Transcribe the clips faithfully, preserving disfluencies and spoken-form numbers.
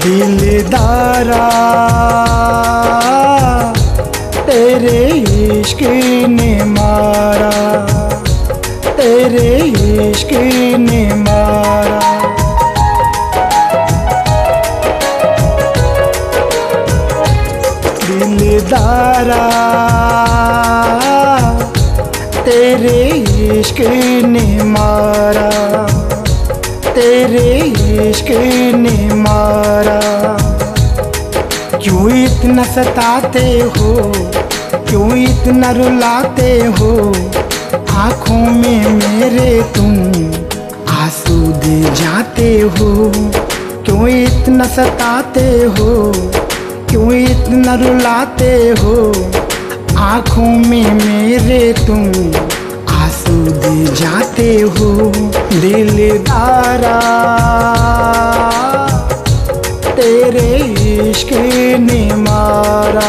दिलदारा तेरे इश्क ने मारा, तेरे इश्क ने मारा। दिलदारा तेरे इश्क ने मारा, तेरे इश्क ने मारा। क्यों इतना सताते हो, क्यों इतना रुलाते हो, आँखों में मेरे तुम आंसू दे जाते हो। क्यों इतना सताते हो, क्यों इतना रुलाते हो, आँखों में मेरे तुम आंसू दे जाते हो। दिलदारा तेरे इश्क ने मारा।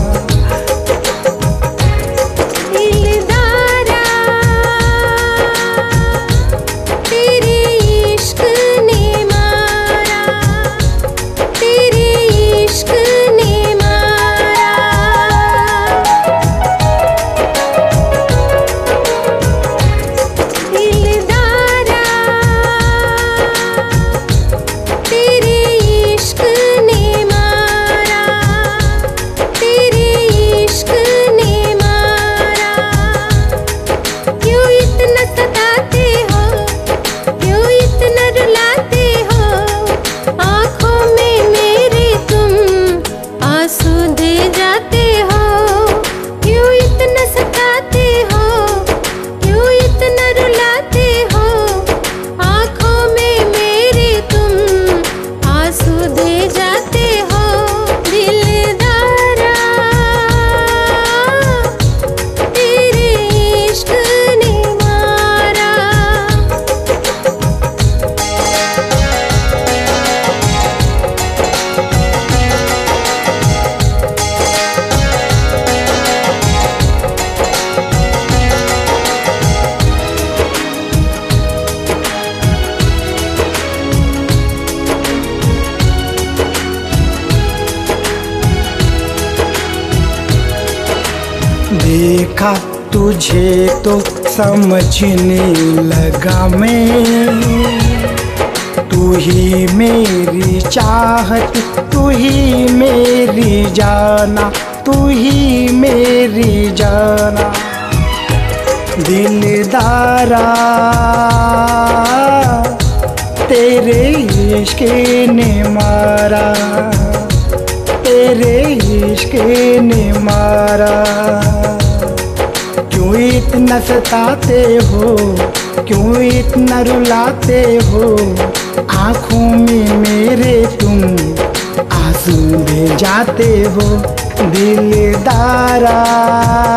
देखा तुझे तो समझने लगा मैं, तू ही मेरी चाहत, तू ही मेरी जाना, तू ही मेरी जाना। दिलदारा तेरे इश्क ने मारा, तेरे इश्क ने मारा। क्यों इतना सताते हो, क्यों इतना रुलाते हो, आँखों में मेरे तुम आंसू दे जाते हो। दिलदारा